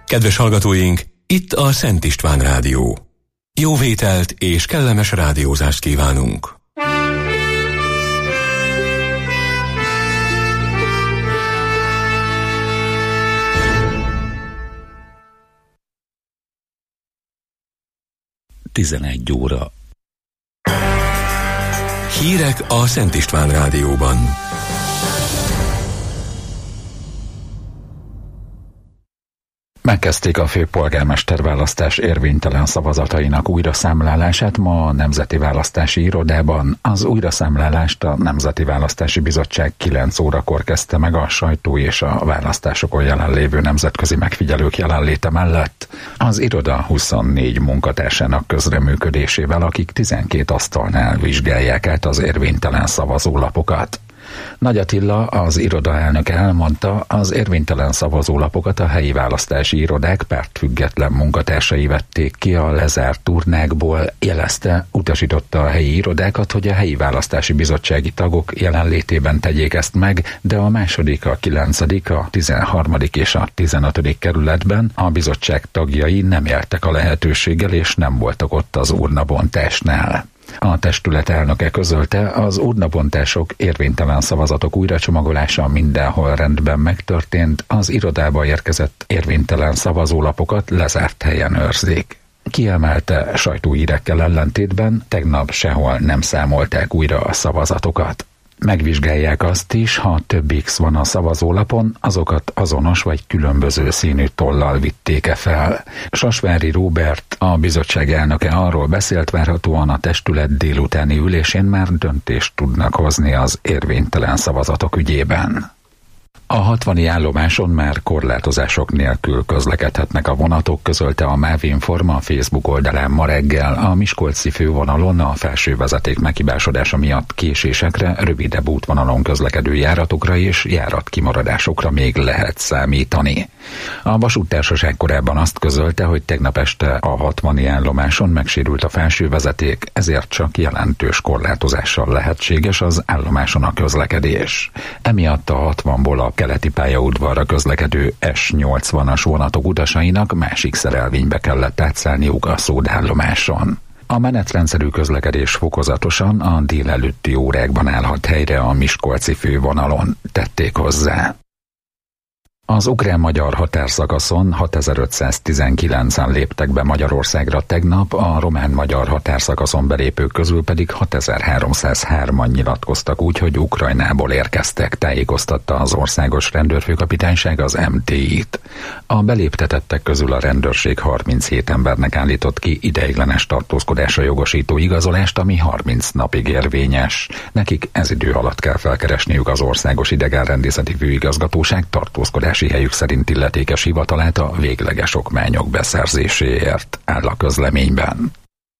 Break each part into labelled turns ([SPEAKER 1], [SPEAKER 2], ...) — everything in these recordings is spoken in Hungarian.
[SPEAKER 1] Kedves hallgatóink, itt a Szent István Rádió. Jó vételt és kellemes rádiózást kívánunk!
[SPEAKER 2] Tizenegy óra.
[SPEAKER 1] Hírek a Szent István Rádióban.
[SPEAKER 2] Megkezdték a főpolgármester választás érvénytelen szavazatainak újraszámlálását ma a Nemzeti Választási Irodában. Az újraszámlálást a Nemzeti Választási Bizottság 9 órakor kezdte meg a sajtó és a választásokon jelenlévő nemzetközi megfigyelők jelenléte mellett. Az iroda 24 munkatársának közreműködésével, akik 12 asztalnál vizsgálják át az érvénytelen szavazólapokat. Nagy Attila, az iroda elnöke elmondta, az érvénytelen szavazólapokat a helyi választási irodák pártfüggetlen munkatársai vették ki a lezárt turnákból, jelezte, utasította a helyi irodákat, hogy a helyi választási bizottsági tagok jelenlétében tegyék ezt meg, de a második, a 9., a 13. és a 15. kerületben a bizottság tagjai nem éltek a lehetőséggel és nem voltak ott az urnabontásnál. A testület elnöke közölte, az urnabontások, érvénytelen szavazatok újracsomagolása mindenhol rendben megtörtént, az irodába érkezett érvénytelen szavazólapokat lezárt helyen őrzik. Kiemelte, sajtóhírekkel ellentétben tegnap sehol nem számolták újra a szavazatokat. Megvizsgálják azt is, ha több X van a szavazólapon, azokat azonos vagy különböző színű tollal vitték-e fel. Sasvári Róbert, a bizottság elnöke arról beszélt, várhatóan a testület délutáni ülésén már döntést tudnak hozni az érvénytelen szavazatok ügyében. A 60. állomáson már korlátozások nélkül közlekedhetnek a vonatok, közölte a MÁV Inform a Facebook oldalán ma reggel. A miskolci fővonalon a felső vezeték meghibásodása miatt késésekre, rövidebb útvonalon közlekedő járatokra és járatkimaradásokra még lehet számítani. A vasúttársaság korábban azt közölte, hogy tegnap este a 60. állomáson megsérült a felső vezeték, ezért csak jelentős korlátozással lehetséges az állomáson a közlekedés. Emiatt a 60-ból a keleti pályaudvarra közlekedő S80-as vonatok utasainak másik szerelvénybe kellett átszállniuk a szódállomáson. A menetrendszerű közlekedés fokozatosan a délelőtti órákban állhat helyre a miskolci fővonalon, tették hozzá. Az ukrán-magyar határszakaszon 6519-en léptek be Magyarországra tegnap, a román-magyar határszakaszon belépők közül pedig 6303-an nyilatkoztak úgy, hogy Ukrajnából érkeztek, tájékoztatta az Országos Rendőrfőkapitányság az MTI-t. A beléptetettek közül a rendőrség 37 embernek állított ki ideiglenes tartózkodásra jogosító igazolást, ami 30 napig érvényes. Nekik ez idő alatt kell felkeresniük az Országos Idegenrendészeti Főigazgatóság tartózkodás helyük szerint illetékes hivatalát a végleges okmányok beszerzéséért, áll a közleményben.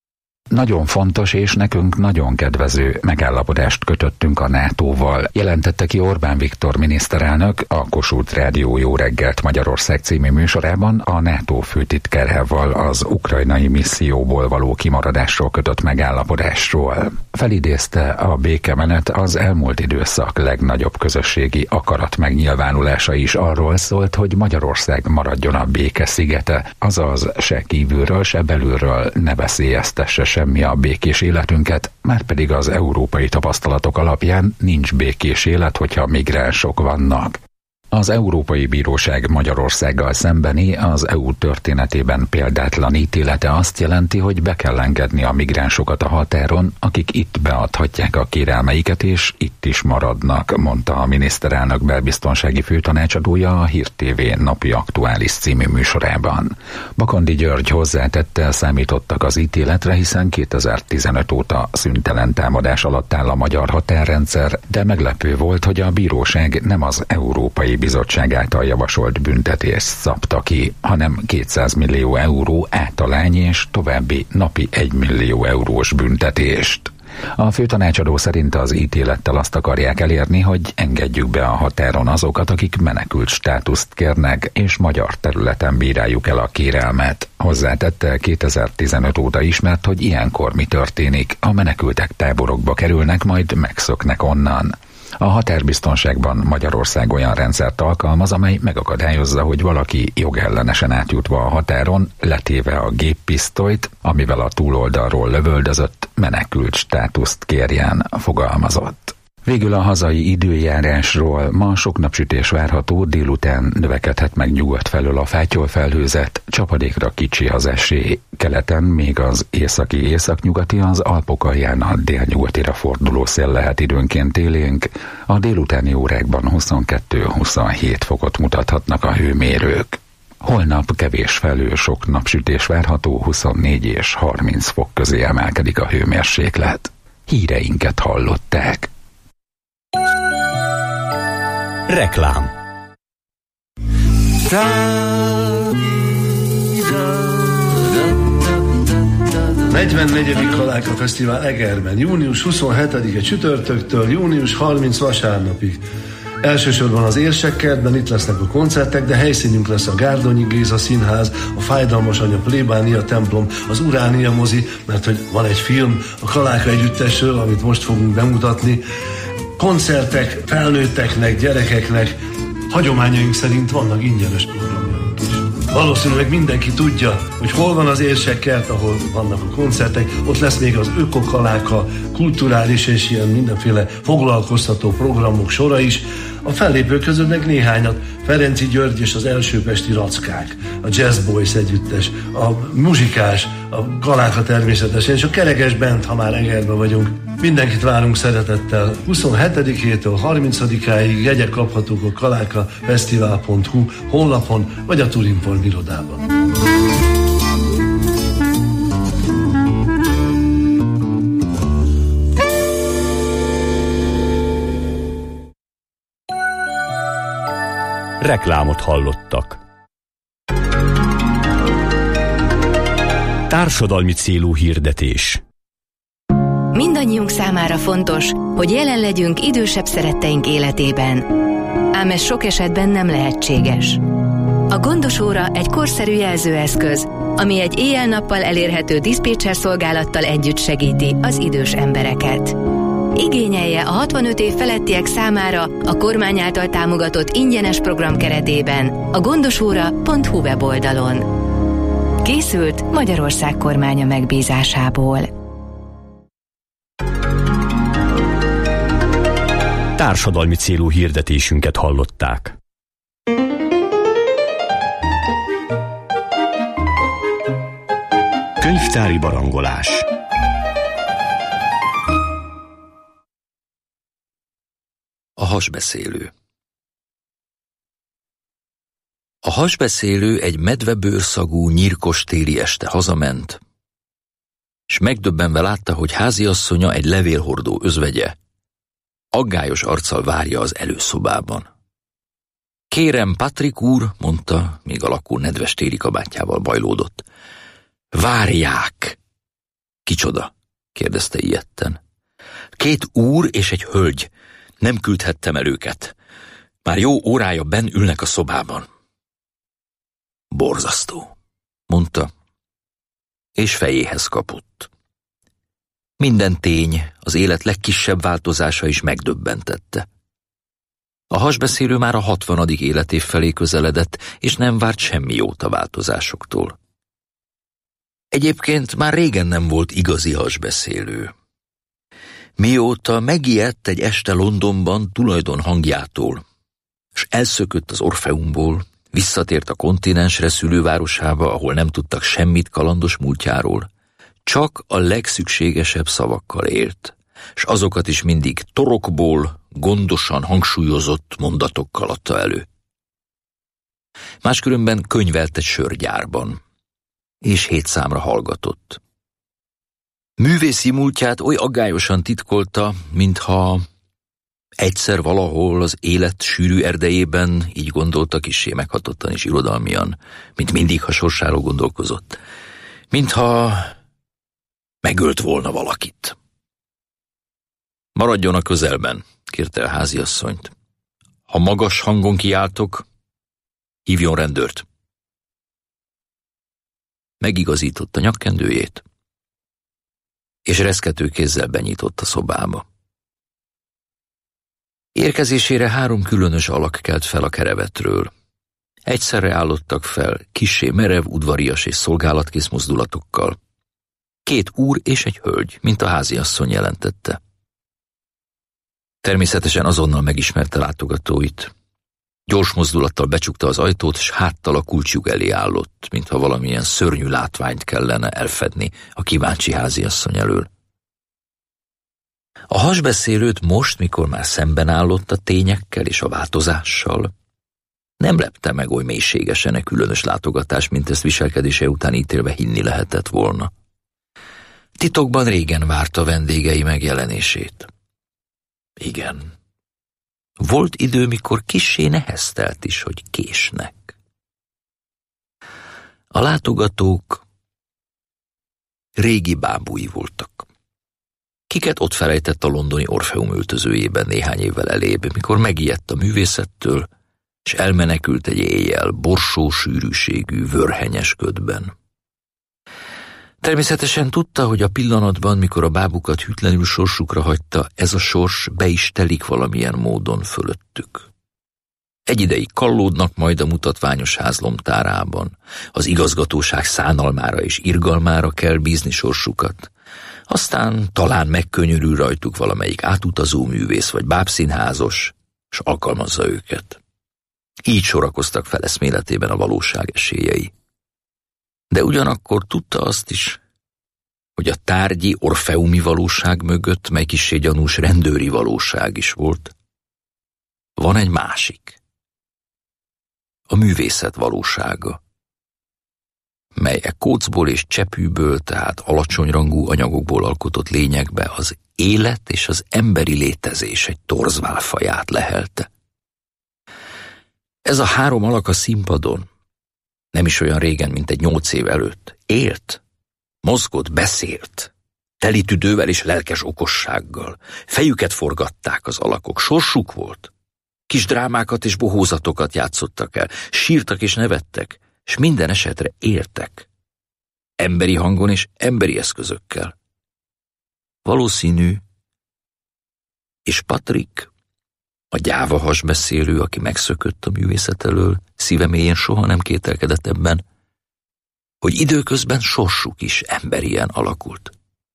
[SPEAKER 2] Nagyon fontos és nekünk nagyon kedvező megállapodást kötöttünk a NATO-val, jelentette ki Orbán Viktor miniszterelnök a Kossuth Rádió Jó reggelt Magyarország című műsorában a NATO főtitkárával az ukrajnai misszióból való kimaradásról kötött megállapodásról. Felidézte, a békemenet az elmúlt időszak legnagyobb közösségi akarat megnyilvánulása is arról szólt, hogy Magyarország maradjon a béke szigete, azaz se kívülről, se belülről ne veszélyeztesse semmi a békés életünket, márpedig az európai tapasztalatok alapján nincs békés élet, hogyha migránsok vannak. Az Európai Bíróság Magyarországgal szembeni, az EU történetében példátlan ítélete azt jelenti, hogy be kell engedni a migránsokat a határon, akik itt beadhatják a kérelmeiket, és itt is maradnak, mondta a miniszterelnök belbiztonsági főtanácsadója a Hír TV napi aktuális című műsorában. Bakondi György hozzátette, számítottak az ítéletre, hiszen 2015 óta szüntelen támadás alatt áll a magyar határrendszer, de meglepő volt, hogy a bíróság nem az Európai Bizottság által javasolt büntetést szabta ki, hanem 200 millió euró általány és további napi 1 millió eurós büntetést. A főtanácsadó szerint az ítélettel azt akarják elérni, hogy engedjük be a határon azokat, akik menekült státuszt kérnek, és magyar területen bíráljuk el a kérelmet. Hozzátette, 2015 óta ismert, hogy ilyenkor mi történik, a menekültek táborokba kerülnek, majd megszöknek onnan. A határbiztonságban Magyarország olyan rendszert alkalmaz, amely megakadályozza, hogy valaki jogellenesen átjutva a határon, letéve a géppisztolyt, amivel a túloldalról lövöldözött, menekült státuszt kérjen, fogalmazott. Végül a hazai időjárásról: ma sok napsütés várható, délután növekedhet meg nyugat felől a fátyolfelhőzet, csapadékra kicsi az esély, keleten még az északi-északnyugati, az Alpok alján a délnyugatira forduló szél lehet időnként élénk, a délutáni órákban 22-27 fokot mutathatnak a hőmérők. Holnap kevés felől sok napsütés várható, 24 és 30 fok közé emelkedik a hőmérséklet. Híreinket hallották.
[SPEAKER 1] Reklám.
[SPEAKER 3] 44. Kaláka Fesztivál Egerben, június 27-e csütörtöktől június 30 vasárnapig. Elsősorban az Érsekkertben itt lesznek a koncertek, de helyszínünk lesz a Gárdonyi Géza Színház, a Fájdalmas Anya plébánia templom, az Uránia mozi, mert hogy van egy film a Kaláka együttesről, amit most fogunk bemutatni. Koncertek felnőtteknek, gyerekeknek, hagyományaink szerint vannak ingyenes programjaink is. Valószínűleg mindenki tudja, hogy hol van az Érsekkert, ahol vannak a koncertek, ott lesz még az Ökokaláka, kulturális és ilyen mindenféle foglalkoztató programok sora is. A fellépők közül meg néhányat: Ferenci György és az Elsőpesti Rackák, a Jazz Boys együttes, a Muzsikás, a Kaláka természetesen, és a Kerekes Band, ha már Egerben vagyunk. Mindenkit várunk szeretettel. 27-től 30-áig jegyek kaphatók a kalákafesztivál.hu honlapon, vagy a Turinform irodában.
[SPEAKER 1] Reklámot hallottak. Társadalmi célú hirdetés.
[SPEAKER 4] Mindannyiunk számára fontos, hogy jelen legyünk idősebb szeretteink életében. Ám ez sok esetben nem lehetséges. A Gondos óra egy korszerű jelzőeszköz, ami egy éjjel-nappal elérhető diszpécser szolgálattal együtt segíti az idős embereket. Igényelje a 65 év felettiek számára a kormány által támogatott ingyenes program keretében a gondosóra.hu weboldalon. Készült Magyarország kormánya megbízásából.
[SPEAKER 1] Társadalmi célú hirdetésünket hallották. Könyvtári barangolás.
[SPEAKER 5] A hasbeszélő. A hasbeszélő egy medvebőrszagú, nyírkos téli este hazament, és megdöbbenve látta, hogy háziasszonya, egy levélhordó özvegye, aggályos arccal várja az előszobában. Kérem, Patrik úr, mondta, míg a lakó nedves téli kabátjával bajlódott. Várják! Kicsoda? Kérdezte ijedten. 2 úr és egy hölgy. Nem küldhettem el őket. Már jó órája benn ülnek a szobában. Borzasztó, mondta, és fejéhez kapott. Minden tény, az élet legkisebb változása is megdöbbentette. A hasbeszélő már a 60. életév felé közeledett, és nem várt semmi jót a változásoktól. Egyébként már régen nem volt igazi hasbeszélő. Mióta megijedt egy este Londonban tulajdon hangjától, s elszökött az Orfeumból, visszatért a kontinensre, szülővárosába, ahol nem tudtak semmit kalandos múltjáról, csak a legszükségesebb szavakkal élt, s azokat is mindig torokból, gondosan hangsúlyozott mondatokkal adta elő. Máskülönben könyvelt egy sörgyárban, és 7 számra hallgatott. Művészi múltját oly aggályosan titkolta, mintha egyszer valahol az élet sűrű erdejében, így gondolta, kissé meghatottan és irodalmian, mint mindig, ha sorsáról gondolkozott, mintha megölt volna valakit. Maradjon a közelben, kérte a háziasszonyt. Ha magas hangon kiáltok, hívjon rendőrt. Megigazította nyakkendőjét, és reszkető kézzel benyitott a szobába. Érkezésére 3 különös alak kelt fel a kerevetről. Egyszerre állottak fel, kissé merev, udvarias és szolgálatkész mozdulatokkal. 2 úr és egy hölgy, mint a háziasszony jelentette. Természetesen azonnal megismerte látogatóit. Gyors mozdulattal becsukta az ajtót, s háttal a kulcsjuk elé állott, mintha valamilyen szörnyű látványt kellene elfedni a kíváncsi háziasszony elől. A hasbeszélőt most, mikor már szemben állott a tényekkel és a változással, nem lepte meg oly mélységesen a különös látogatás, mint ezt viselkedése után ítélve hinni lehetett volna. Titokban régen várta vendégei megjelenését. Igen. Volt idő, mikor kissé neheztelt is, hogy késnek. A látogatók régi bábúi voltak, kiket ott felejtett a londoni Orfeum öltözőjében néhány évvel elébb, mikor megijedt a művészettől, és elmenekült egy éjjel borsó sűrűségű, vörhenyes ködben. Természetesen tudta, hogy a pillanatban, mikor a bábukat hűtlenül sorsukra hagyta, ez a sors be is telik valamilyen módon fölöttük. Egy ideig kallódnak majd a mutatványos ház lomtárában, az igazgatóság szánalmára és irgalmára kell bízni sorsukat, aztán talán megkönyörül rajtuk valamelyik átutazó művész vagy bábszínházos, s alkalmazza őket. Így sorakoztak fel eszméletében a valóság esélyei. De ugyanakkor tudta azt is, hogy a tárgyi orfeumi valóság mögött, mely kissé gyanús rendőri valóság is volt, van egy másik, a művészet valósága, mely kócból és csepűből, tehát alacsonyrangú anyagokból alkotott lényekbe az élet és az emberi létezés egy torzválfaját lehelte. Ez a 3 alak a színpadon, nem is olyan régen, mint egy 8 év előtt, élt, mozgott, beszélt, teli tüdővel és lelkes okossággal. Fejüket forgatták az alakok, sorsuk volt. Kis drámákat és bohózatokat játszottak el, sírtak és nevettek, és minden esetre éltek. Emberi hangon és emberi eszközökkel. Valószínű, és Patrick, a gyáva hasbeszélő, aki megszökött a művészet elől, szíve mélyén soha nem kételkedett ebben, hogy időközben sorsuk is emberien alakult.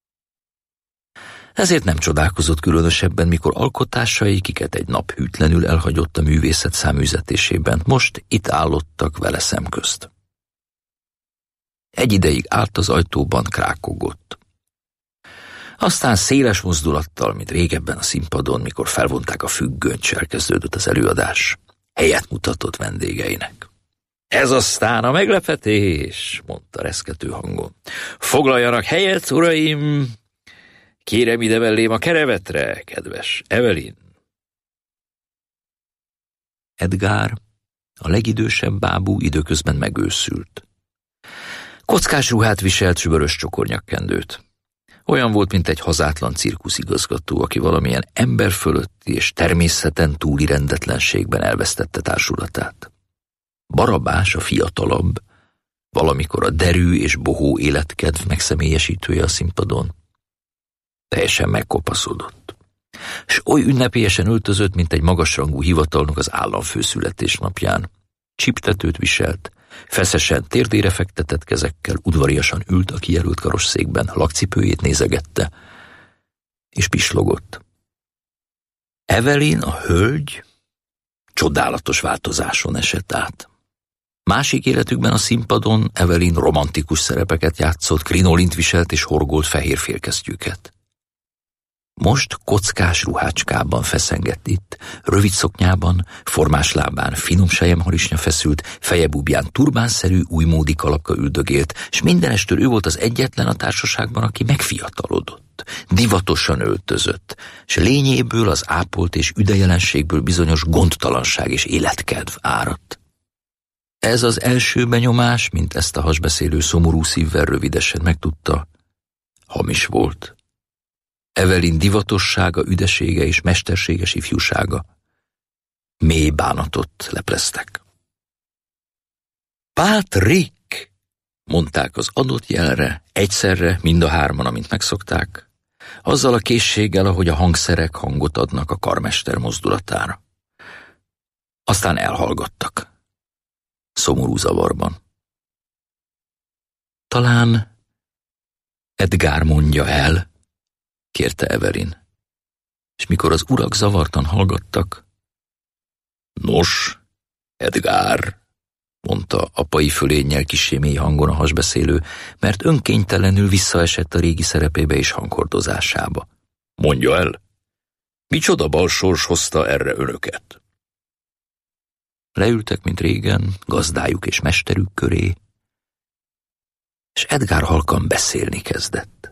[SPEAKER 5] Ezért nem csodálkozott különösebben, mikor alkotásai, kiket egy nap hűtlenül elhagyott a művészet száműzetésében, most itt állottak vele szemközt. Egy ideig állt az ajtóban, krákogott. Aztán széles mozdulattal, mint régebben a színpadon, mikor felvonták a függönyt, s elkezdődött az előadás, helyet mutatott vendégeinek. Ez aztán a meglepetés, mondta reszkető hangon. Foglaljanak helyet, uraim! Kérem ide mellém a kerevetre, kedves Evelyn. Edgar, a legidősebb bábú, időközben megőszült. Kockás ruhát viselt, s vörös csokornyakkendőt. Olyan volt, mint egy hazátlan cirkuszigazgató, aki valamilyen ember fölötti és természeten túli rendetlenségben elvesztette társulatát. Barabás, a fiatalabb, valamikor a derű és bohó életkedv megszemélyesítője a színpadon, teljesen megkopaszodott, s oly ünnepélyesen öltözött, mint egy magasrangú hivatalnok az államfő születésnapján. Csiptetőt viselt, feszesen térdére fektetett kezekkel udvariasan ült a kijelölt karosszékben, lakcipőjét nézegette, és pislogott. Evelyn, a hölgy, csodálatos változáson esett át. Másik életükben a színpadon Evelyn romantikus szerepeket játszott, krinolint viselt és horgolt fehér félkesztyűket. Most kockás ruhácskában feszengett itt, rövid szoknyában, formás lábán finom selyemharisnya feszült, fejebúbján turbánszerű újmódi kalapka üldögélt, s mindenestől ő volt az egyetlen a társaságban, aki megfiatalodott, divatosan öltözött, s lényéből, az ápolt és üdejelenségből bizonyos gondtalanság és életkedv áradt. Ez az első benyomás, mint ezt a hasbeszélő szomorú szívvel rövidesen megtudta, hamis volt. Evelyn divatossága, üdesége és mesterséges ifjúsága mély bánatot lepleztek. Patrick! Mondták az adott jelre, egyszerre, mind a 3, amint megszokták. azzal a készséggel, ahogy a hangszerek hangot adnak a karmester mozdulatára. Aztán elhallgattak. Szomorú zavarban. Talán Edgár mondja el, kérte Evelyn. És mikor az urak zavartan hallgattak, nos, Edgár, mondta apai fölénnyel kissé mély hangon a hasbeszélő, mert önkénytelenül visszaesett a régi szerepébe és hanghordozásába. Mondja el, micsoda balsors hozta erre önöket? Leültek, mint régen, gazdájuk és mesterük köré, és Edgár halkan beszélni kezdett.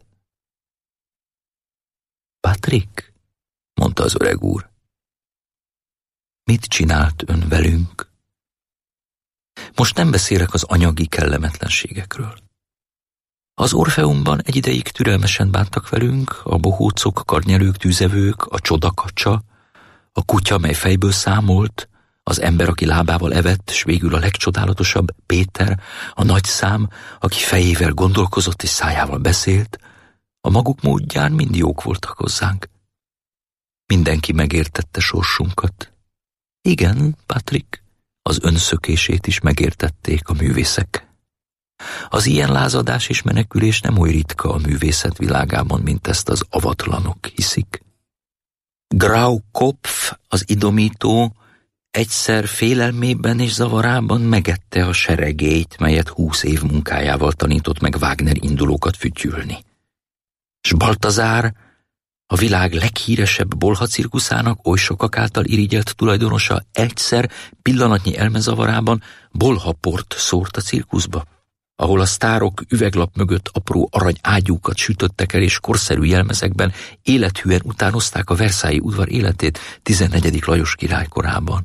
[SPEAKER 5] Patrick, mondta az öreg úr, mit csinált ön velünk? Most nem beszélek az anyagi kellemetlenségekről. Az Orfeumban egy ideig türelmesen bántak velünk, a bohócok, karnyelők, tűzevők, a csodakacsa, a kutya, mely fejből számolt, az ember, aki lábával evett, s végül a legcsodálatosabb, Péter, a nagy szám, aki fejével gondolkozott és szájával beszélt, a maguk módján mind jók voltak hozzánk. Mindenki megértette sorsunkat. Igen, Patrick, az önszökését is megértették a művészek. Az ilyen lázadás és menekülés nem oly ritka a művészet világában, mint ezt az avatlanok hiszik. Grau Kopf, az idomító, egyszer félelmében és zavarában megette a seregélyt, melyet 20 év munkájával tanított meg Wagner indulókat fütyülni. S Baltazár, a világ leghíresebb bolha cirkuszának oly sokak által irigyelt tulajdonosa egyszer pillanatnyi elmezavarában bolhaport szórt a cirkuszba, ahol a sztárok üveglap mögött apró arany ágyúkat sütöttek el, és korszerű jelmezekben élethűen utánozták a Versailles udvar életét 14. Lajos király korában.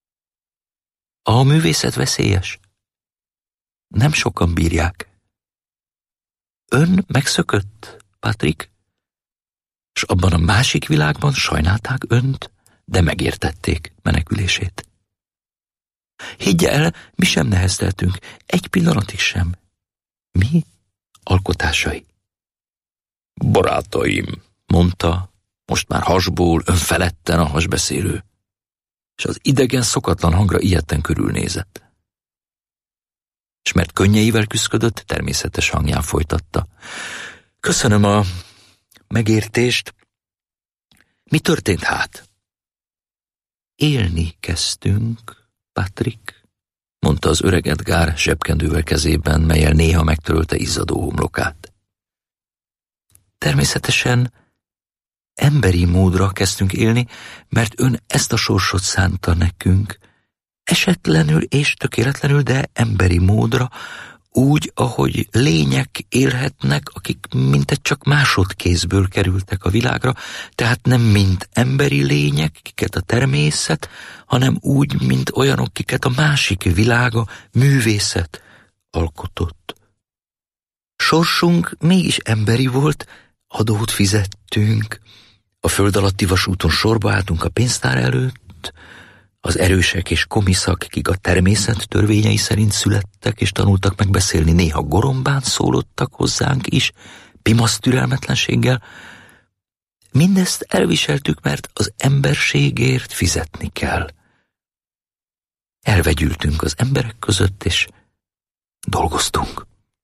[SPEAKER 5] A művészet veszélyes. Nem sokan bírják. Ön megszökött, Patrick, és abban a másik világban sajnálták önt, de megértették menekülését. Higgye el, mi sem nehezteltünk, egy pillanatig sem. Mi? Alkotásai. Barátaim, mondta, most már hasból, önfeledten a hasbeszélő, és az idegen szokatlan hangra ijedten körülnézett. És mert könnyeivel küszködött, természetes hangján folytatta. Köszönöm a megértést. Mi történt hát? Élni kezdtünk, Patrick, mondta az öreg Edgár zsebkendővel kezében, mellyel néha megtörölte izzadó homlokát. Természetesen emberi módra kezdtünk élni, mert ön ezt a sorsot szánta nekünk, esetlenül és tökéletlenül, de emberi módra, úgy, ahogy lények élhetnek, akik mintegy csak másodkézből kerültek a világra, tehát nem mint emberi lények, kiket a természet, hanem úgy, mint olyanok, kiket a másik világa, művészet alkotott. Sorsunk mégis emberi volt, adót fizettünk, a föld alatti vasúton sorba álltunk a pénztár előtt, az erősek és komiszak, kik a természet törvényei szerint születtek és tanultak megbeszélni, néha gorombán szólottak hozzánk is, pimasz türelmetlenséggel. Mindezt elviseltük, mert az emberségért fizetni kell. Elvegyültünk az emberek között, és dolgoztunk.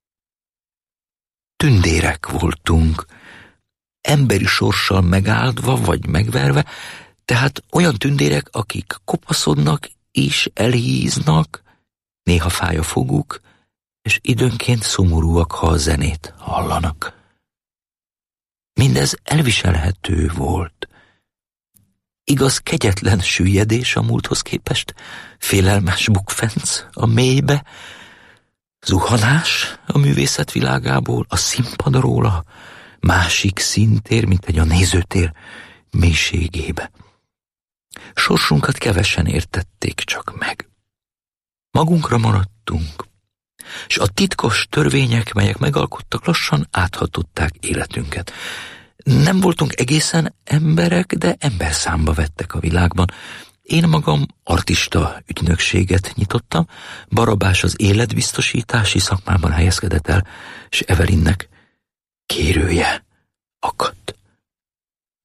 [SPEAKER 5] Tündérek voltunk, emberi sorssal megáldva vagy megverve, tehát olyan tündérek, akik kopaszodnak és elhíznak, néha fáj a foguk, és időnként szomorúak, ha a zenét hallanak. Mindez elviselhető volt. Igaz, kegyetlen süllyedés a múlthoz képest, félelmes bukfenc a mélybe, zuhanás a művészet világából, a színpadról a másik színtér, mint egy a nézőtér mélységébe. Sorsunkat kevesen értették csak meg. Magunkra maradtunk, és a titkos törvények, melyek megalkottak, lassan áthatották életünket. Nem voltunk egészen emberek, de emberszámba vettek a világban. Én magam artista ügynökséget nyitottam, Barabás az életbiztosítási szakmában helyezkedett el, és Evelynnek kérője akadt.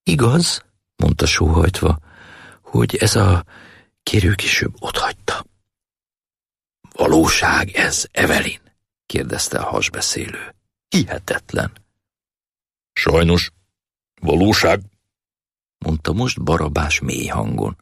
[SPEAKER 5] Igaz, mondta sóhajtva, hogy ez a kérőkisőbb otthagyta. Valóság ez, Evelyn? kérdezte a hasbeszélő. Hihetetlen. Sajnos, valóság, mondta most Barabás mély hangon.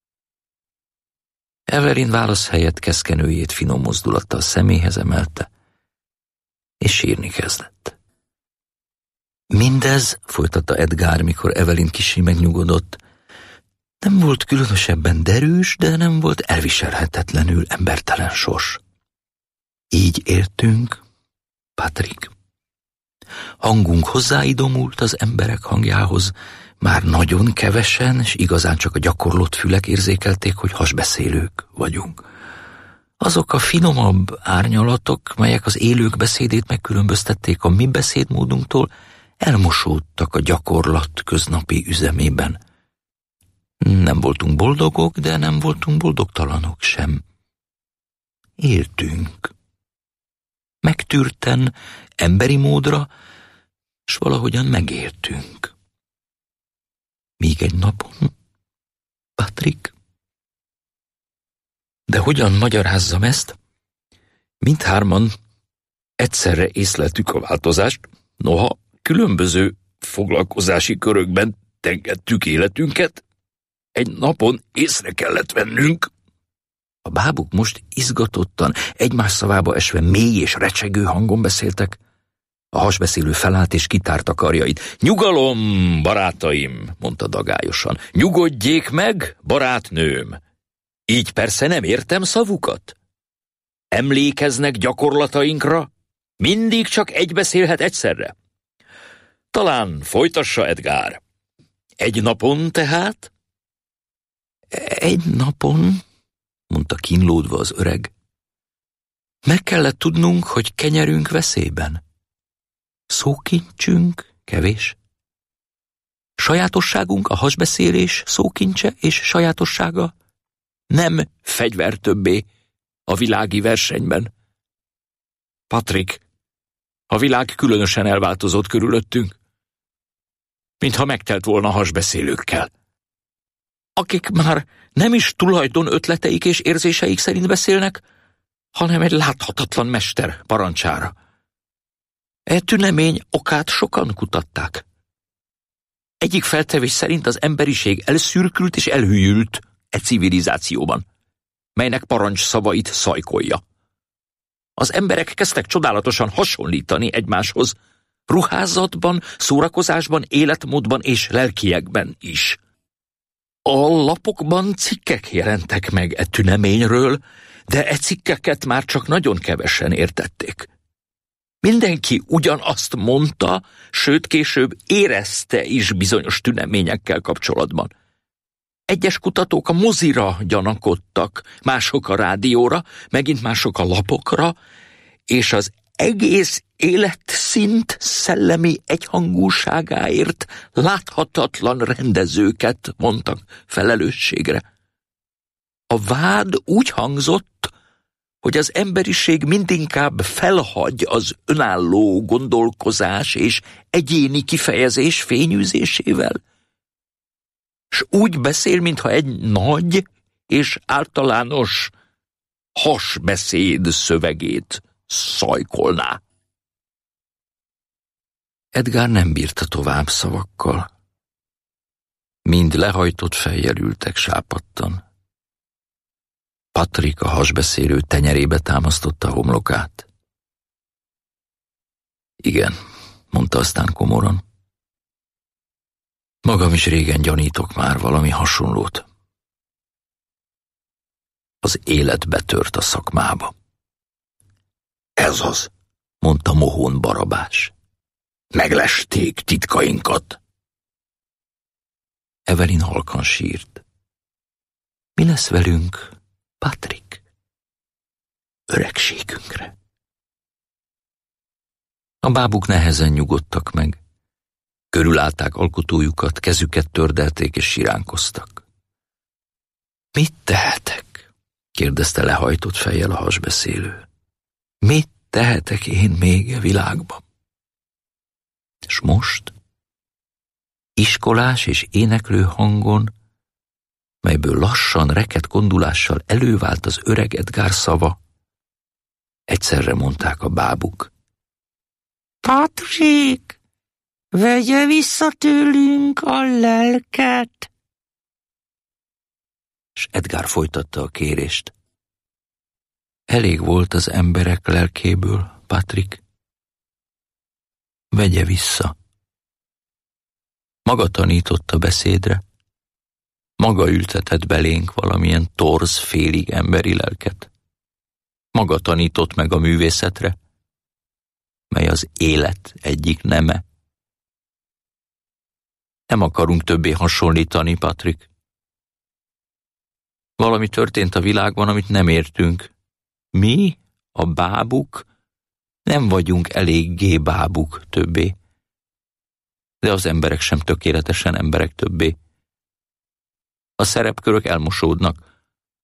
[SPEAKER 5] Evelyn válasz helyett keszkenőjét finom mozdulattal szeméhez emelte, és sírni kezdett. Mindez, folytatta Edgár, mikor Evelyn kissé megnyugodott, nem volt különösebben derűs, de nem volt elviselhetetlenül embertelen sors. Így értünk, Patrick. Hangunk hozzáidomult az emberek hangjához, már nagyon kevesen, és igazán csak a gyakorlott fülek érzékelték, hogy hasbeszélők vagyunk. Azok a finomabb árnyalatok, melyek az élők beszédét megkülönböztették a mi beszédmódunktól, elmosódtak a gyakorlat köznapi üzemében. Nem voltunk boldogok, de nem voltunk boldogtalanok sem. Éltünk. Megtűrten, emberi módra, s valahogyan megértünk. Még egy napon, Patrick? De hogyan magyarázzam ezt? Mindhárman egyszerre észleltük a változást, noha különböző foglalkozási körökben tengettük életünket, egy napon észre kellett vennünk. A bábuk most izgatottan, egymás szavába esve mély és recsegő hangon beszéltek. A hasbeszélő felállt és kitárta karjait. Nyugalom, barátaim, mondta dagályosan. Nyugodjék meg, barátnőm. Így persze nem értem szavukat. Emlékeznek gyakorlatainkra? Mindig csak egy beszélhet egyszerre. Talán folytassa Edgár. Egy napon tehát? Egy napon, mondta kínlódva az öreg. Meg kellett tudnunk, hogy kenyerünk veszélyben. Szókincsünk kevés. Sajátosságunk a hasbeszélés szókincse és sajátossága nem fegyver többé a világi versenyben. Patrick, a világ különösen elváltozott körülöttünk, mintha megtelt volna hasbeszélőkkel, akik már nem is tulajdon ötleteik és érzéseik szerint beszélnek, hanem egy láthatatlan mester parancsára. E tünemény okát sokan kutatták. Egyik feltevés szerint az emberiség elszürkült és elhűlt e civilizációban, melynek parancs szavait szajkolja. Az emberek kezdtek csodálatosan hasonlítani egymáshoz, ruházatban, szórakozásban, életmódban és lelkiekben is. A lapokban cikkek jelentek meg e tüneményről, de e cikkeket már csak nagyon kevesen értették. Mindenki ugyanazt mondta, sőt később érezte is bizonyos tüneményekkel kapcsolatban. Egyes kutatók a mozira gyanakodtak, mások a rádióra, megint mások a lapokra, és az egész életszint szellemi egyhangúságáért láthatatlan rendezőket mondtak felelősségre. A vád úgy hangzott, hogy az emberiség mindinkább felhagy az önálló gondolkozás és egyéni kifejezés fényűzésével, s úgy beszél, mintha egy nagy és általános hasbeszéd szövegét szajkolná. Edgár nem bírta tovább szavakkal. Mind lehajtott fejjel ültek sápadtan. Patrick a hasbeszélő tenyerébe támasztotta a homlokát. Igen, mondta aztán komoran. Magam is régen gyanítok már valami hasonlót. Az élet betört a szakmába. Ez az, mondta mohón Barabás. Meglesték titkainkat. Evelyn halkan sírt. Mi lesz velünk, Patrick? Öregségünkre. A bábuk nehezen nyugodtak meg. Körülállták alkotójukat, kezüket tördelték és siránkoztak. Mit tehetek? kérdezte lehajtott fejjel a hasbeszélő. Mit tehetek én még a világban? És most? iskolás és éneklő hangon, melyből lassan, reket kondulással elővált az öreg Edgár szava, egyszerre mondták a bábuk. Patrik, vegye vissza tőlünk a lelket! És Edgár folytatta a kérést. Elég volt az emberek lelkéből, Patrik. Vegye vissza. Maga tanította beszédre, maga ültetett belénk valamilyen torz, félig emberi lelket. Maga tanított meg a művészetre, mely az élet egyik neme. Nem akarunk többé hasonlítani, Patrik. Valami történt a világban, amit nem értünk. Mi, a bábuk, nem vagyunk eléggé bábuk többé. De az emberek sem tökéletesen emberek többé. A szerepkörök elmosódnak.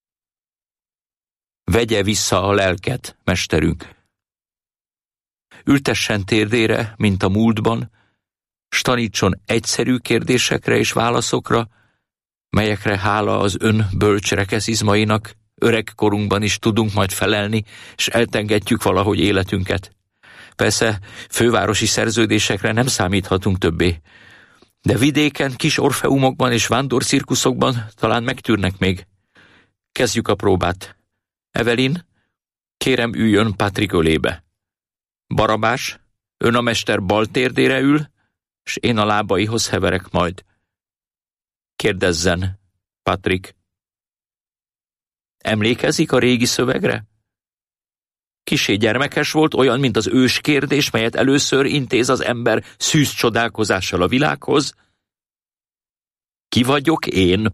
[SPEAKER 5] Vegye vissza a lelket, mesterünk. Ültessen térdére, mint a múltban, s tanítson egyszerű kérdésekre és válaszokra, melyekre hála az ön bölcs rekeszizmainak öreg korunkban is tudunk majd felelni, és eltengetjük valahogy életünket. Persze fővárosi szerződésekre nem számíthatunk többé, de vidéken, kis orfeumokban és vándorcirkuszokban talán megtűrnek még. Kezdjük a próbát. Evelyn, kérem üljön Patrik ölébe. Barabás, ön a mester bal térdére ül, s én a lábaihoz heverek majd. Kérdezzen, Patrik. Emlékezik a régi szövegre? Kissé gyermekes volt, olyan, mint az ős kérdés, melyet először intéz az ember szűz csodálkozással a világhoz. Ki vagyok én?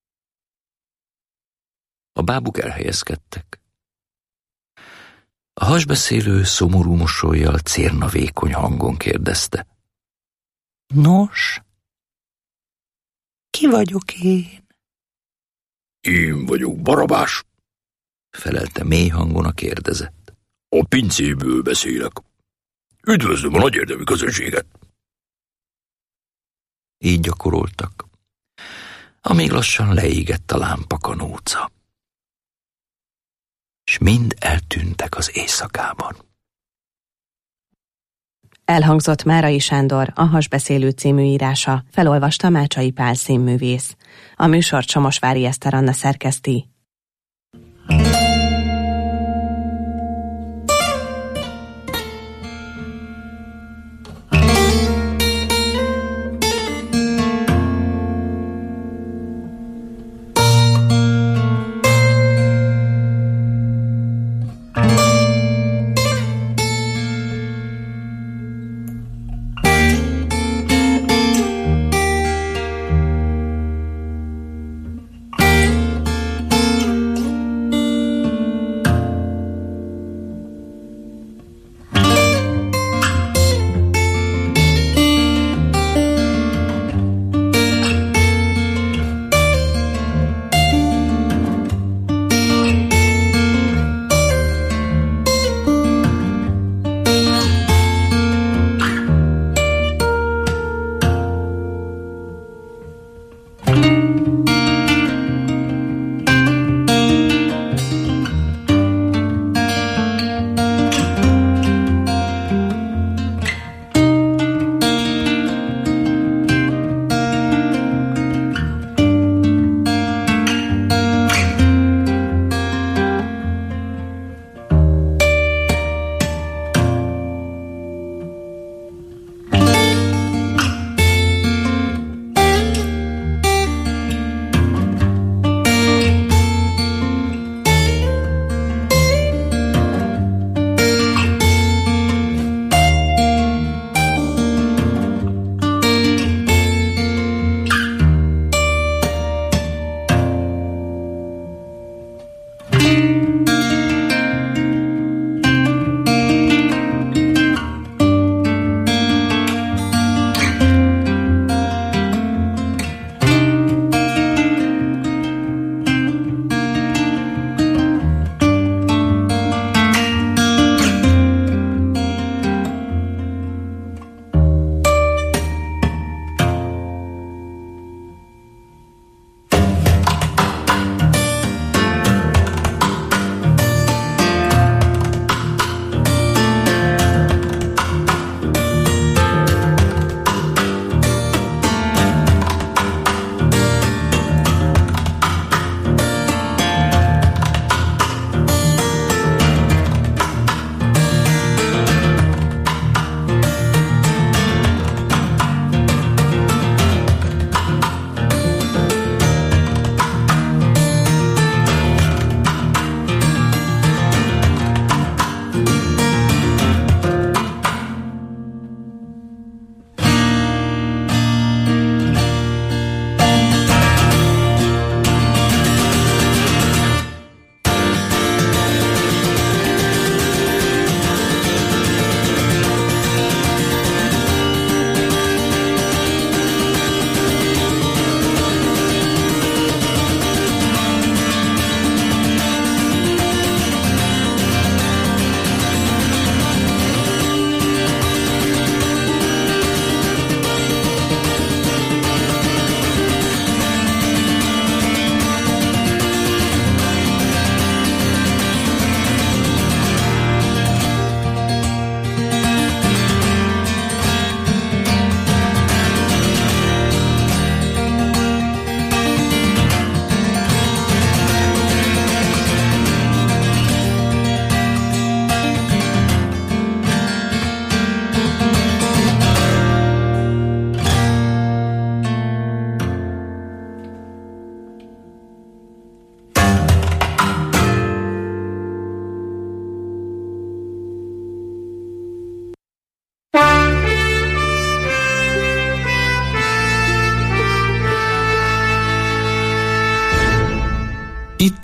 [SPEAKER 5] A bábuk elhelyezkedtek. A hasbeszélő szomorú mosollyal cérna vékony hangon kérdezte. Nos, ki vagyok én? Én vagyok Barabás, felelte mély hangon a kérdezett. A pincéből beszélek. Üdvözlöm a nagy érdemű közönséget. Így gyakoroltak, amíg lassan leégett a lámpakanóca. És mind eltűntek az éjszakában.
[SPEAKER 6] Elhangzott Márai Sándor, a Hasbeszélő című írása, felolvasta Mácsai Pál színművész. A műsort Somosvári Eszter Anna szerkeszti.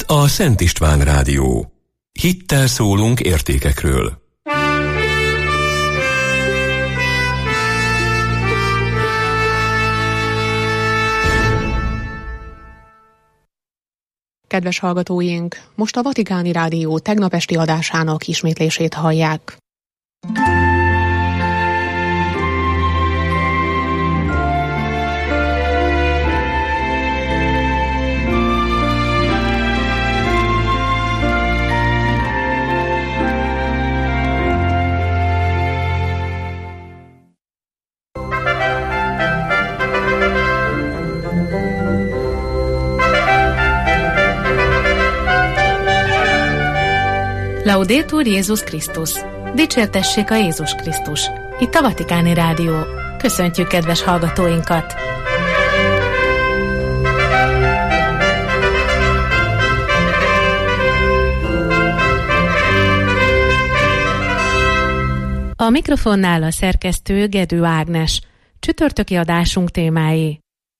[SPEAKER 1] a Szent István Rádió. Hittel szólunk értékekről.
[SPEAKER 7] Kedves hallgatóink, most a Vatikáni Rádió tegnap esti adásának ismétlését hallják.
[SPEAKER 8] Laudetur Jézus Krisztus! Dicsértessék a Jézus Krisztus! Itt a Vatikáni Rádió. Köszöntjük kedves hallgatóinkat! A mikrofonnál a szerkesztő Gedő Ágnes. Csütörtöki adásunk témái.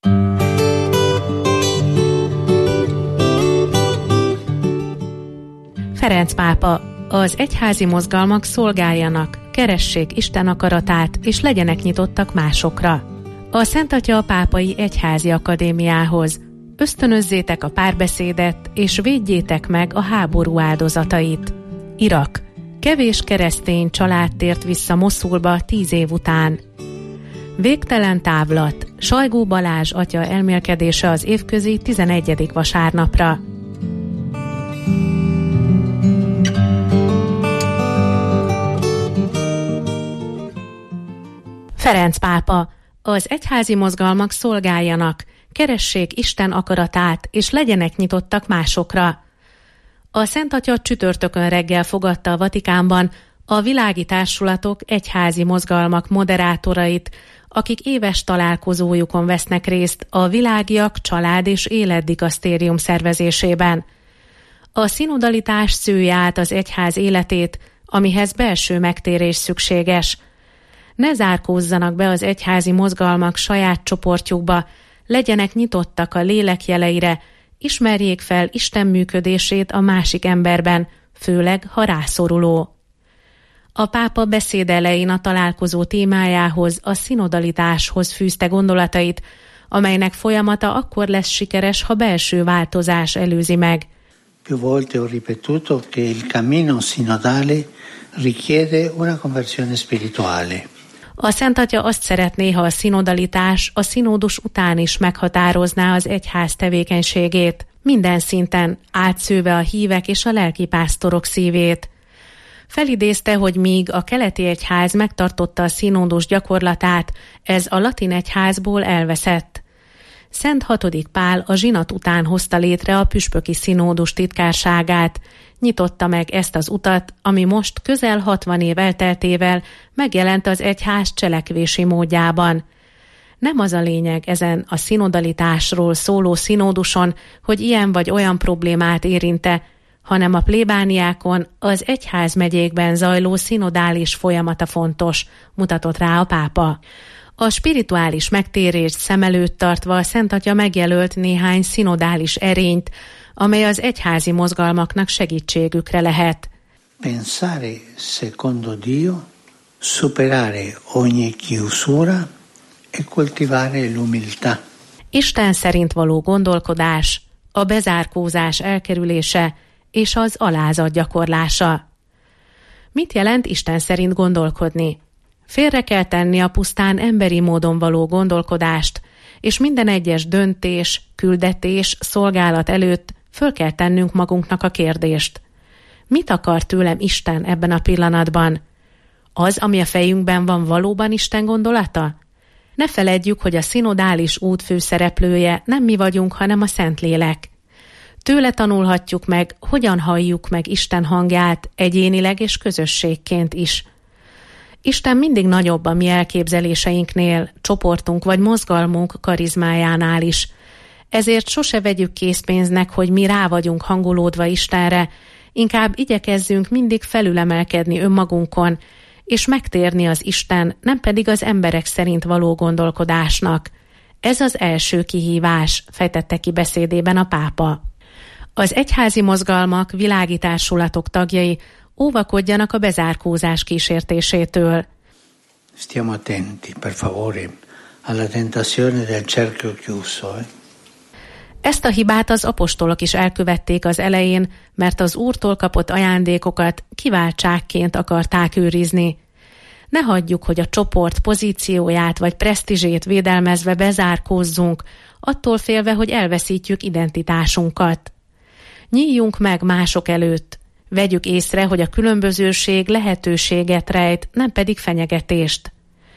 [SPEAKER 8] Ferenc pápa, az egyházi mozgalmak szolgáljanak, keressék Isten akaratát, és legyenek nyitottak másokra. A Szent Atya a Pápai Egyházi Akadémiához. Ösztönözzétek a párbeszédet, és védjétek meg a háború áldozatait. Irak. Kevés keresztény család tért vissza Moszulba 10 év után. Végtelen távlat. Sajgó Balázs atya elmélkedése az évközi 11. vasárnapra. Ferenc pápa, az egyházi mozgalmak szolgáljanak, keressék Isten akaratát, és legyenek nyitottak másokra. A Szent Atya csütörtökön reggel fogadta a Vatikánban a világi társulatok egyházi mozgalmak moderátorait, akik éves találkozójukon vesznek részt a Világiak Család és Életdikasztérium szervezésében. A szinodalitás szője át az egyház életét, amihez belső megtérés szükséges. Ne zárkózzanak be az egyházi mozgalmak saját csoportjukba, legyenek nyitottak a lélek jeleire, ismerjék fel Isten működését a másik emberben, főleg ha rászoruló. A pápa beszéd elején a találkozó témájához, a szinodalitáshoz fűzte gondolatait, amelynek folyamata akkor lesz sikeres, ha belső változás előzi meg.
[SPEAKER 9] Più volte ho ripetuto che il cammino sinodale richiede una conversione spirituale.
[SPEAKER 8] A Szent Atya azt szeretné, ha a szinodalitás a szinódus után is meghatározná az egyház tevékenységét, minden szinten átszőve a hívek és a lelkipásztorok szívét. Felidézte, hogy míg a keleti egyház megtartotta a szinódus gyakorlatát, ez a latin egyházból elveszett. Szent 6. Pál a zsinat után hozta létre a püspöki szinódus titkárságát, nyitotta meg ezt az utat, ami most közel 60 év elteltével megjelent az egyház cselekvési módjában. Nem az a lényeg ezen a szinodalitásról szóló szinóduson, hogy ilyen vagy olyan problémát érinte, hanem a plébániákon, az egyházmegyékben zajló szinodális folyamata fontos, mutatott rá a pápa. A spirituális megtérést szem előtt tartva a Szent Atya megjelölt néhány szinodális erényt, amely az egyházi mozgalmaknak segítségükre lehet.
[SPEAKER 9] Pensare secondo Dio, superare ogni chiusura e coltivare l'umiltà.
[SPEAKER 8] Isten szerint való gondolkodás, a bezárkózás elkerülése és az alázat gyakorlása. Mit jelent Isten szerint gondolkodni? Félre kell tenni a pusztán emberi módon való gondolkodást, és minden egyes döntés, küldetés, szolgálat előtt föl kell tennünk magunknak a kérdést. Mit akar tőlem Isten ebben a pillanatban? Az, ami a fejünkben van, valóban Isten gondolata? Ne feledjük, hogy a szinodális út főszereplője nem mi vagyunk, hanem a Szentlélek. Tőle tanulhatjuk meg, hogyan halljuk meg Isten hangját egyénileg és közösségként is. Isten mindig nagyobb a mi elképzeléseinknél, csoportunk vagy mozgalmunk karizmájánál is. Ezért sose vegyük készpénznek, hogy mi rá vagyunk hangolódva Istenre, inkább igyekezzünk mindig felülemelkedni önmagunkon, és megtérni az Isten, nem pedig az emberek szerint való gondolkodásnak. Ez az első kihívás, fejtette ki beszédében a pápa. Az egyházi mozgalmak, világi társulatok tagjai óvakodjanak a bezárkózás kísértésétől.
[SPEAKER 9] Stiamo attenti, per favore, alla tentazione del cerchio chiuso.
[SPEAKER 8] Ezt a hibát az apostolok is elkövették az elején, mert az Úrtól kapott ajándékokat kiváltságként akarták őrizni. Ne hagyjuk, hogy a csoport pozícióját vagy presztízsét védelmezve bezárkózzunk, attól félve, hogy elveszítjük identitásunkat. Nyíljunk meg mások előtt. Vegyük észre, hogy a különbözőség lehetőséget rejt, nem pedig fenyegetést.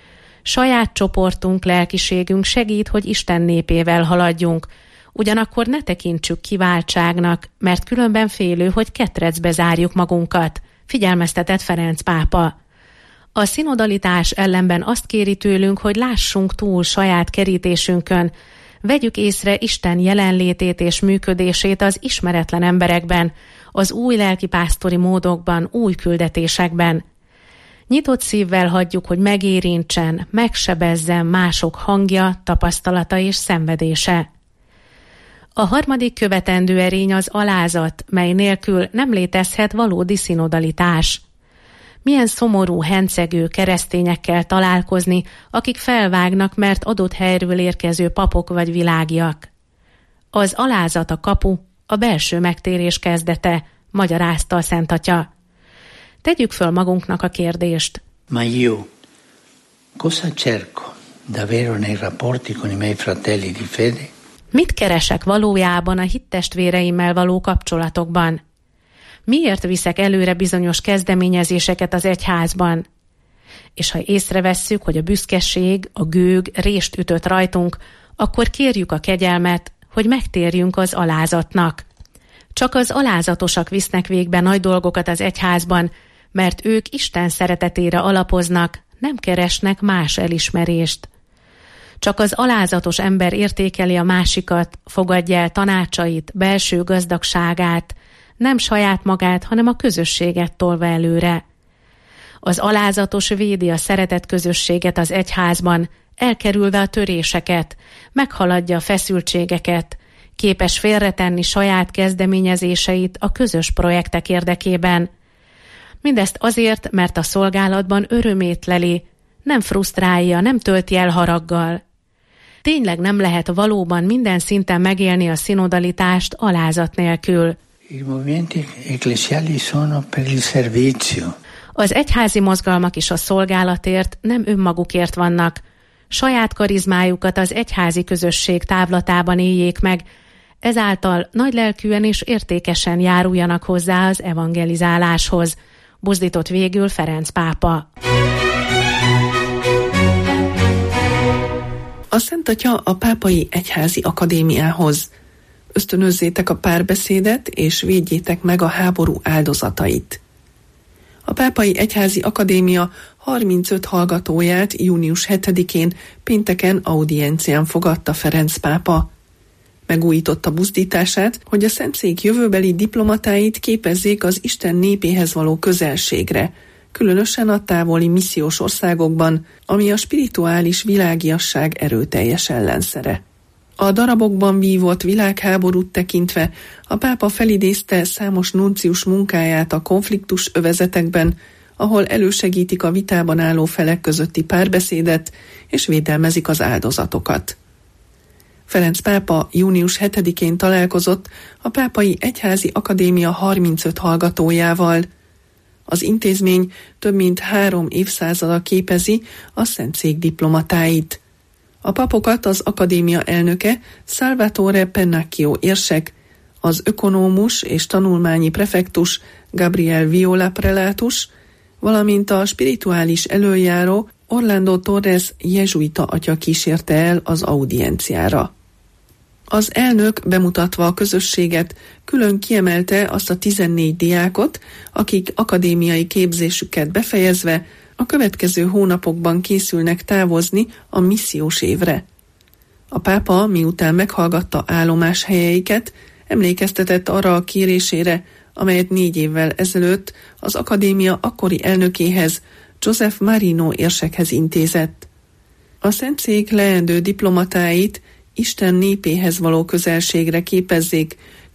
[SPEAKER 8] Saját csoportunk, lelkiségünk segít, hogy Isten népével haladjunk, ugyanakkor ne tekintsük kiváltságnak, mert különben félő, hogy ketrecbe zárjuk magunkat, figyelmeztetett Ferenc pápa. A szinodalitás ellenben azt kéri tőlünk, hogy lássunk túl saját kerítésünkön, vegyük észre Isten jelenlétét és működését az ismeretlen emberekben, az új lelkipásztori módokban, új küldetésekben. Nyitott szívvel hagyjuk, hogy megérintsen, megsebezzen mások hangja, tapasztalata és szenvedése. A harmadik követendő erény az alázat, mely nélkül nem létezhet valódi szinodalitás. Milyen szomorú, hencegő keresztényekkel találkozni, akik felvágnak, mert adott helyről érkező papok vagy világiak. Az alázat a kapu, a belső megtérés kezdete, magyarázta a Szent Atya. Tegyük föl magunknak a kérdést.
[SPEAKER 9] Ma io cosa cerco davvero nei rapporti con i miei fratelli di fede?
[SPEAKER 8] Mit keresek valójában a hittestvéreimmel való kapcsolatokban? Miért viszek előre bizonyos kezdeményezéseket az egyházban? És ha észrevesszük, hogy a büszkeség, a gőg rést ütött rajtunk, akkor kérjük a kegyelmet, hogy megtérjünk az alázatnak. Csak az alázatosak visznek végbe nagy dolgokat az egyházban, mert ők Isten szeretetére alapoznak, nem keresnek más elismerést. Csak az alázatos ember értékeli a másikat, fogadja el tanácsait, belső gazdagságát, nem saját magát, hanem a közösséget tolva előre. Az alázatos védi a szeretet közösséget az egyházban, elkerülve a töréseket, meghaladja a feszültségeket, képes félretenni saját kezdeményezéseit a közös projektek érdekében. Mindezt azért, mert a szolgálatban örömét leli, nem frusztrálja, nem tölti el haraggal. Tényleg nem lehet valóban minden szinten megélni a szinodalitást alázat nélkül.
[SPEAKER 9] I movimenti ecclesiali sono per il servizio.
[SPEAKER 8] Az egyházi mozgalmak is a szolgálatért, nem önmagukért vannak. Saját karizmájukat az egyházi közösség távlatában éljék meg, ezáltal nagylelkűen és értékesen járuljanak hozzá az evangelizáláshoz, buzdított végül Ferenc pápa.
[SPEAKER 10] A Szent Atya a Pápai Egyházi Akadémiához: ösztönözzétek a párbeszédet, és védjétek meg a háború áldozatait. A Pápai Egyházi Akadémia 35 hallgatóját június 7-én pénteken audiencián fogadta Ferenc pápa. Megújította buzdítását, hogy a Szentszék jövőbeli diplomatáit képezzék az Isten népéhez való közelségre, különösen a távoli missziós országokban, ami a spirituális világiasság erőteljes ellenszere. A darabokban vívott világháborút tekintve a pápa felidézte számos nuncius munkáját a konfliktus övezetekben, ahol elősegítik a vitában álló felek közötti párbeszédet és védelmezik az áldozatokat. Ferenc pápa június 7-én találkozott a Pápai Egyházi Akadémia 35 hallgatójával. Az intézmény több mint 3 évszázada képezi a Szentszék diplomatáit. A papokat az akadémia elnöke, Salvatore Pennacchio érsek, az ökonómus és tanulmányi prefektus, Gabriel Viola prelátus, valamint a spirituális elöljáró, Orlando Torres jezsuita atya kísérte el az audienciára. Az elnök bemutatva a közösséget külön kiemelte azt a 14 diákot, akik akadémiai képzésüket befejezve a következő hónapokban készülnek távozni a missziós évre. A pápa, miután meghallgatta állomáshelyeiket, emlékeztetett arra a kérésére, amelyet 4 évvel ezelőtt az akadémia akkori elnökéhez, Joseph Marino érsekhez intézett. A Szentszék leendő diplomatáit Isten népéhez való közelségre képezzék,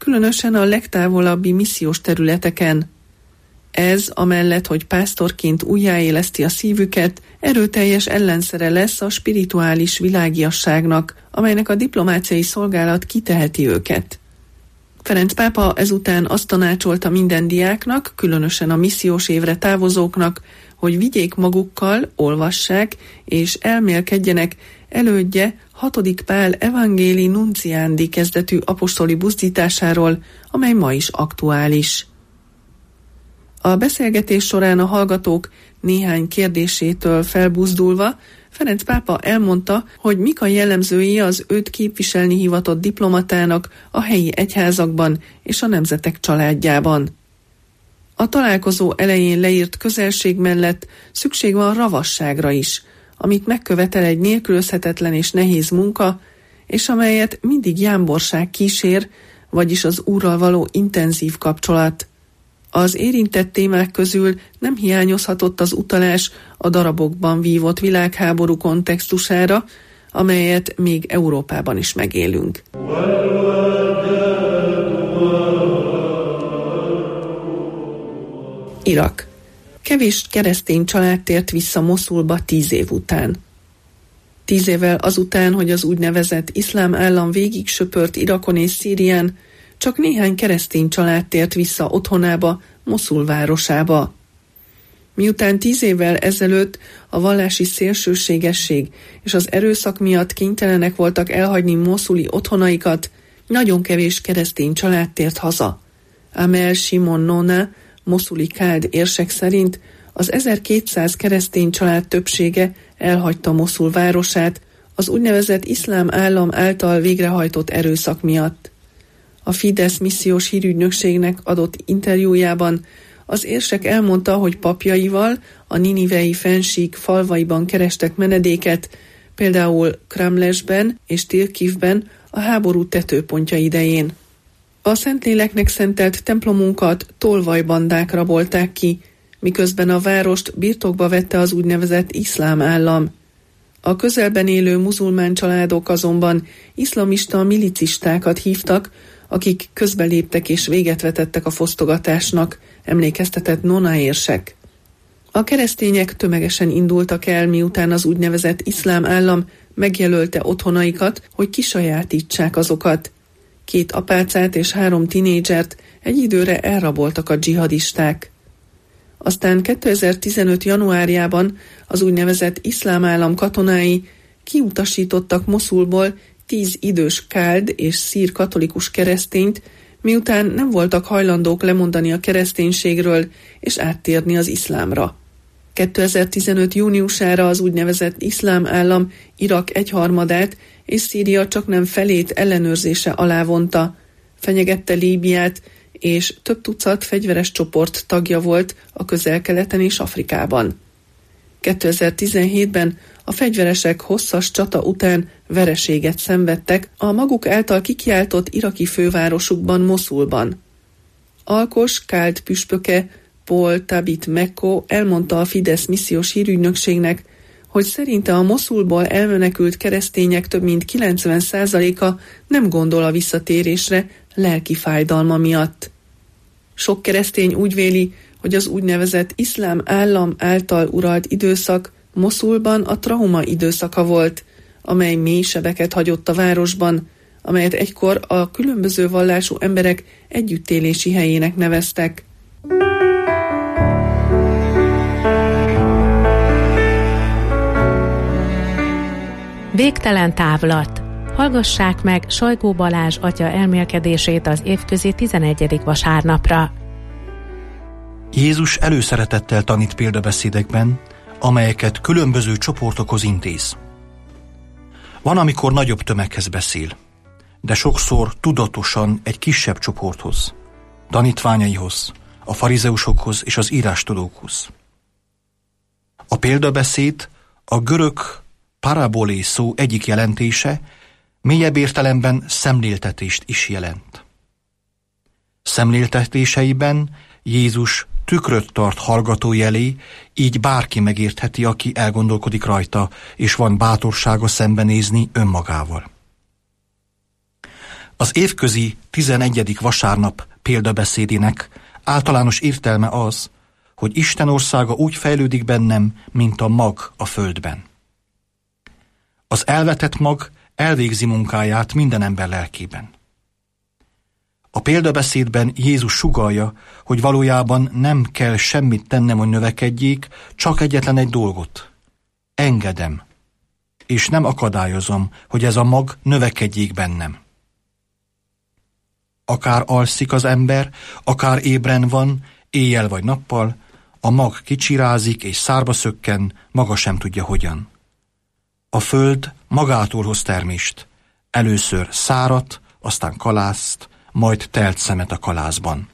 [SPEAKER 10] különösen a legtávolabbi missziós területeken. Ez, amellett, hogy pásztorként újjáéleszti a szívüket, erőteljes ellenszere lesz a spirituális világiasságnak, amelynek a diplomáciai szolgálat kiteheti őket. Ferenc pápa ezután azt tanácsolta minden diáknak, különösen a missziós évre távozóknak, hogy vigyék magukkal, olvassák és elmélkedjenek elődje 6. Pál Evangelii Nunciandi kezdetű apostoli buzdításáról, amely ma is aktuális. A beszélgetés során a hallgatók néhány kérdésétől felbuzdulva Ferenc pápa elmondta, hogy mik a jellemzői az őt képviselni hivatott diplomatának a helyi egyházakban és a nemzetek családjában. A találkozó elején leírt közelség mellett szükség van ravasságra is, amit megkövetel egy nélkülözhetetlen és nehéz munka, és amelyet mindig jámborság kísér, vagyis az Úrral való intenzív kapcsolat. Az érintett témák közül nem hiányozhatott az utalás a darabokban vívott világháború kontextusára, amelyet még Európában is megélünk. Irak. Kevés keresztény család tért vissza Moszulba 10 év után. 10 évvel azután, hogy az úgynevezett iszlám állam végig söpört Irakon és Szírián, csak néhány keresztény család tért vissza otthonába, Moszul városába. Miután 10 évvel ezelőtt a vallási szélsőségesség és az erőszak miatt kénytelenek voltak elhagyni moszuli otthonaikat, nagyon kevés keresztény család tért haza. Amel Simon Nona, moszuli káld érsek szerint az 1200 keresztény család többsége elhagyta Moszul városát az úgynevezett iszlám állam által végrehajtott erőszak miatt. A Fidesz missziós hírügynökségnek adott interjújában az érsek elmondta, hogy papjaival a ninivei fensík falvaiban kerestek menedéket, például Kramlesben és Tilkivben a háború tetőpontja idején. A Szentléleknek szentelt templomunkat tolvajbandák rabolták ki, miközben a várost birtokba vette az úgynevezett iszlám állam. A közelben élő muzulmán családok azonban iszlamista milicistákat hívtak, akik közbeléptek és véget vetettek a fosztogatásnak, emlékeztetett Nona érsek. A keresztények tömegesen indultak el, miután az úgynevezett iszlám állam megjelölte otthonaikat, hogy kisajátítsák azokat. 2 apácát és 3 tinédzsert egy időre elraboltak a dzsihadisták. Aztán 2015. januárjában az úgynevezett iszlám állam katonái kiutasítottak Moszulból 10 idős káld és szír katolikus keresztényt, miután nem voltak hajlandók lemondani a kereszténységről és áttérni az iszlámra. 2015. júniusára az úgynevezett iszlám állam Irak 1/3 és Szíria csaknem felét ellenőrzése alá vonta, fenyegette Líbiát, és több tucat fegyveres csoport tagja volt a Közel-Keleten és Afrikában. 2017-ben a fegyveresek hosszas csata után vereséget szenvedtek a maguk által kikiáltott iraki fővárosukban, Moszulban. Alkos káld püspöke Paul Tabit Mekko elmondta a Fidesz missziós hírügynökségnek, hogy szerinte a Moszulból elmenekült keresztények több mint 90%-a nem gondol a visszatérésre lelki fájdalma miatt. Sok keresztény úgy véli, hogy az úgynevezett iszlám állam által uralt időszak Moszulban a trauma időszaka volt, amely mély sebeket hagyott a városban, amelyet egykor a különböző vallású emberek együttélési helyének neveztek.
[SPEAKER 8] Végtelen távlat. Hallgassák meg Sajgó Balázs atya elmélkedését az évközi 11. vasárnapra.
[SPEAKER 11] Jézus előszeretettel tanít példabeszédekben, amelyeket különböző csoportokhoz intéz. Van, amikor nagyobb tömeghez beszél, de sokszor tudatosan egy kisebb csoporthoz, tanítványaihoz, a farizeusokhoz és az írástudókhoz. A példabeszéd a görög parabolé szó egyik jelentése, mélyebb értelemben szemléltetést is jelent. Szemléltetéseiben Jézus tükröt tart hallgatói elé, így bárki megértheti, aki elgondolkodik rajta, és van bátorsága szembenézni önmagával. Az évközi 11. vasárnap példabeszédének általános értelme az, hogy Isten országa úgy fejlődik bennem, mint a mag a földben. Az elvetett mag elvégzi munkáját minden ember lelkében. A példabeszédben Jézus sugallja, hogy valójában nem kell semmit tennem, hogy növekedjék, csak egyetlen egy dolgot. Engedem, és nem akadályozom, hogy ez a mag növekedjék bennem. Akár alszik az ember, akár ébren van, éjjel vagy nappal, a mag kicsirázik és szárba szökken, maga sem tudja hogyan. A föld magától hoz termést, először szárat, aztán kalászt, majd telt szemet a kalászban.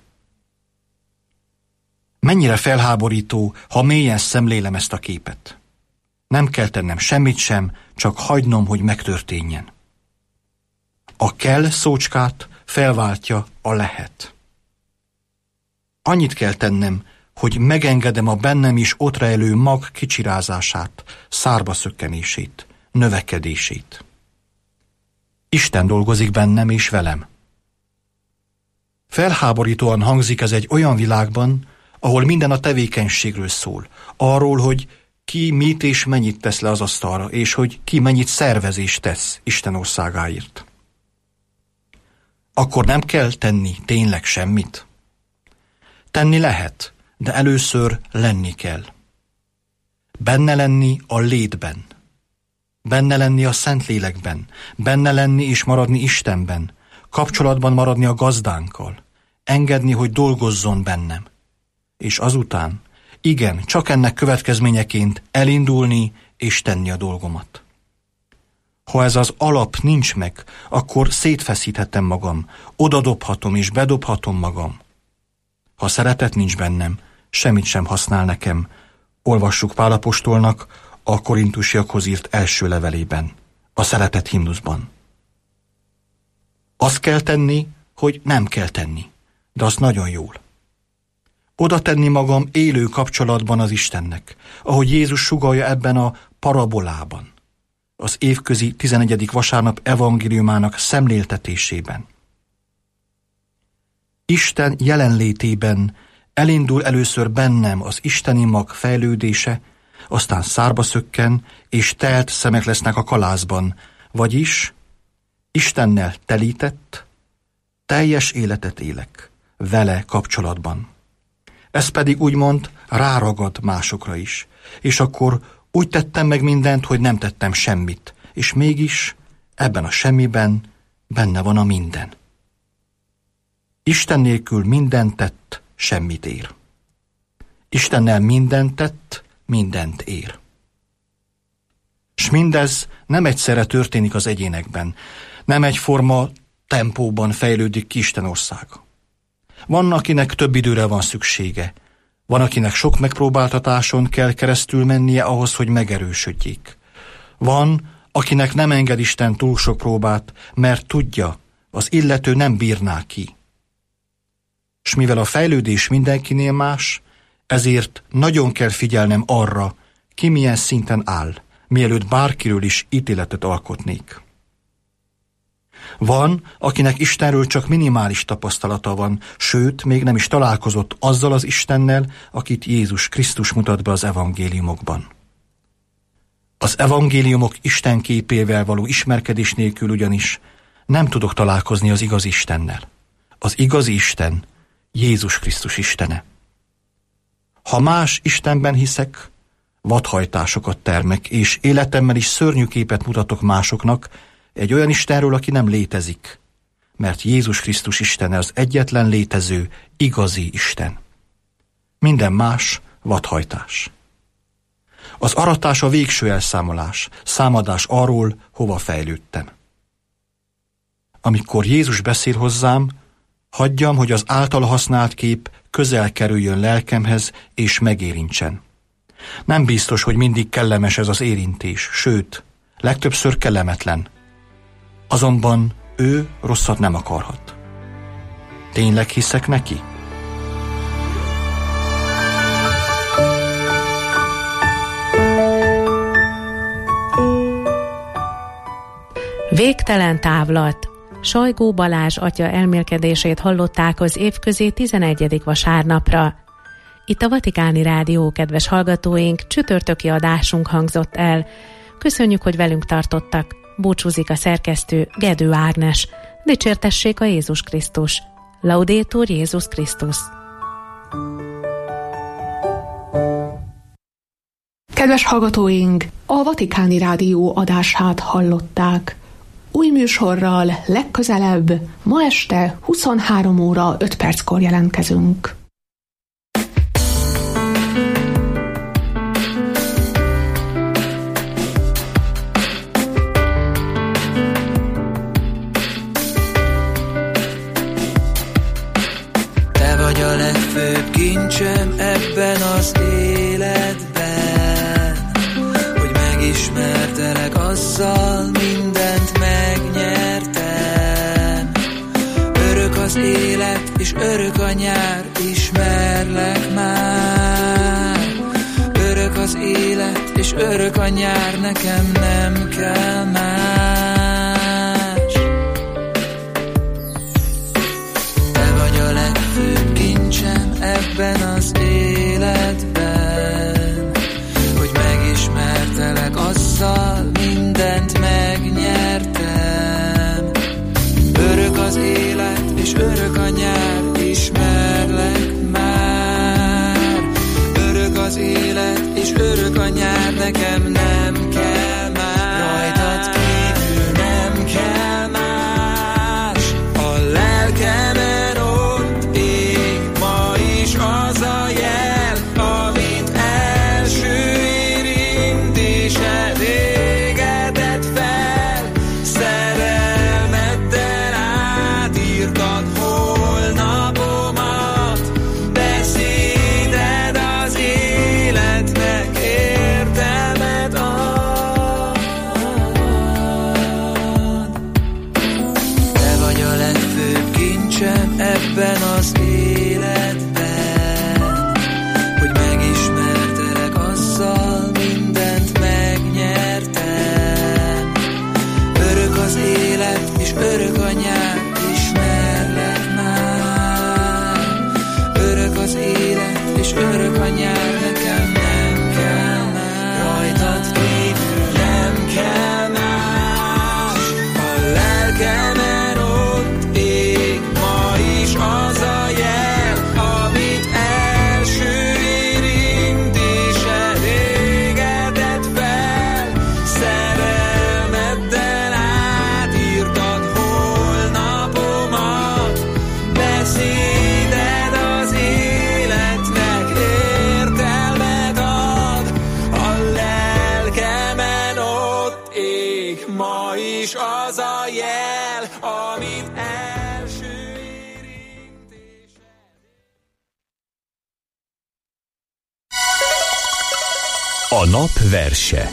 [SPEAKER 11] Mennyire felháborító, ha mélyen szemlélem ezt a képet. Nem kell tennem semmit sem, csak hagynom, hogy megtörténjen. A kell szócskát felváltja a lehet. Annyit kell tennem, hogy megengedem a bennem is ott rejlő mag kicsirázását, szárba szökkenését, növekedését. Isten dolgozik bennem és velem. Felháborítóan hangzik ez egy olyan világban, ahol minden a tevékenységről szól. Arról, hogy ki mit és mennyit tesz le az asztalra, és hogy ki mennyit szervezést tesz Isten országáért. Akkor nem kell tenni tényleg semmit? Tenni lehet, de először lenni kell. Benne lenni a létben. Benne lenni a Szentlélekben. Benne lenni és maradni Istenben. Kapcsolatban maradni a gazdánkkal. Engedni, hogy dolgozzon bennem. És azután, igen, csak ennek következményeként elindulni és tenni a dolgomat. Ha ez az alap nincs meg, akkor szétfeszíthetem magam, odadobhatom és bedobhatom magam. Ha szeretet nincs bennem, semmit sem használ nekem. Olvassuk Pál apostolnak a Korintusiakhoz írt első levelében, a szeretet himnuszban. Azt kell tenni, hogy nem kell tenni, de azt nagyon jól. Oda tenni magam élő kapcsolatban az Istennek, ahogy Jézus sugallja ebben a parabolában, az évközi 11. vasárnap evangéliumának szemléltetésében. Isten jelenlétében elindul először bennem az isteni mag fejlődése, aztán szárba szökken, és telt szemek lesznek a kalászban, vagyis Istennel telített, teljes életet élek, vele kapcsolatban. Ez pedig úgymond ráragad másokra is, és akkor úgy tettem meg mindent, hogy nem tettem semmit, és mégis ebben a semmiben benne van a minden. Isten nélkül mindent tett, semmit ér. Istennel mindent tett, mindent ér. S mindez nem egyszerre történik az egyénekben, nem egyforma tempóban fejlődik ki Isten országa. Van, akinek több időre van szüksége, van, akinek sok megpróbáltatáson kell keresztül mennie ahhoz, hogy megerősödjék. Van, akinek nem enged Isten túl sok próbát, mert tudja, az illető nem bírná ki. S mivel a fejlődés mindenkinél más, ezért nagyon kell figyelnem arra, ki milyen szinten áll, mielőtt bárkiről is ítéletet alkotnék. Van, akinek Istenről csak minimális tapasztalata van, sőt, még nem is találkozott azzal az Istennel, akit Jézus Krisztus mutat be az evangéliumokban. Az evangéliumok Isten képével való ismerkedés nélkül ugyanis nem tudok találkozni az igazi Istennel. Az igazi Isten Jézus Krisztus Istene. Ha más Istenben hiszek, vadhajtásokat termek, és életemmel is szörnyű képet mutatok másoknak, egy olyan Istenről, aki nem létezik, mert Jézus Krisztus Istene az egyetlen létező, igazi Isten. Minden más vadhajtás. Az aratás a végső elszámolás, számadás arról, hova fejlődtem. Amikor Jézus beszél hozzám, hagyjam, hogy az általa használt kép közel kerüljön lelkemhez és megérintsen. Nem biztos, hogy mindig kellemes ez az érintés, sőt, legtöbbször kellemetlen. Azonban ő rosszat nem akarhat. Tényleg hiszek neki?
[SPEAKER 8] Végtelen távlat. Sajgó Balázs atya elmélkedését hallották az évközi 11. vasárnapra. Itt a Vatikáni Rádió, kedves hallgatóink, csütörtöki adásunk hangzott el. Köszönjük, hogy velünk tartottak. Búcsúzik a szerkesztő, Gedő Ágnes. Dicsértessék a Jézus Krisztus. Laudetur Jézus Krisztus.
[SPEAKER 7] Kedves hallgatóink, a Vatikáni Rádió adását hallották. Új műsorral legközelebb, ma este 23 óra 5 perckor jelentkezünk.
[SPEAKER 12] Te vagy a legfőbb kincsem ebben az életben, hogy megismertelek, azzal mindent megnyertem. Örök az élet, és örök a nyár, ismerlek már. Örök az élet, és örök a nyár, nekem nem kell más. Te vagy a legfőbb kincsem ebben az életben, hogy megismertelek, azzal mindent megnyertem. Örök az élet, és örök a nyár, ismerlek már. Örök az élet, és örök a nyár, nekem nem kell más. Rajtad kívül nem kell más. A lelkemen ott ég ma is az a jel, amit első érintés elégedett fel. Szerelmeddel átírtad holnapomat, beszéded az életnek értelmet ad. Te vagy a legfőbb kincsem ebben az életben, hogy megismertelek, azzal mindent megnyertem. Örök az élet, és örök a nyár, ismerlek már. Örök az élet, és örök a nyár, nekem nem kell más. Rajtad kívül nem kell más. A lelkemen ott ég ma is az a jel, amit első érintés elégedett fel. Szerelmeddel átírtad holnapomat, beszéded az életnek értelmet ad. A lelkemen ott ég ma is az a jel, amit első érintés.
[SPEAKER 1] A nap verse.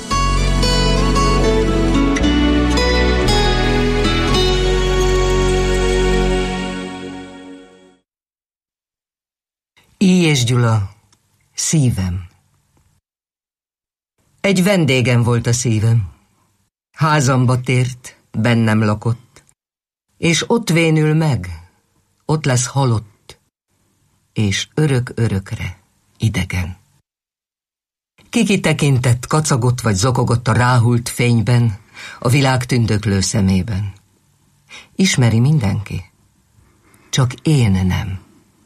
[SPEAKER 13] Éjes Gyula, szívem. Egy vendégem volt a szívem. Házamba tért, bennem lakott, és ott vénül meg, ott lesz halott, és örök-örökre idegen. Kiki tekintett, kacagott vagy zokogott a ráhult fényben, a világ tündöklő szemében. Ismeri mindenki, csak én nem.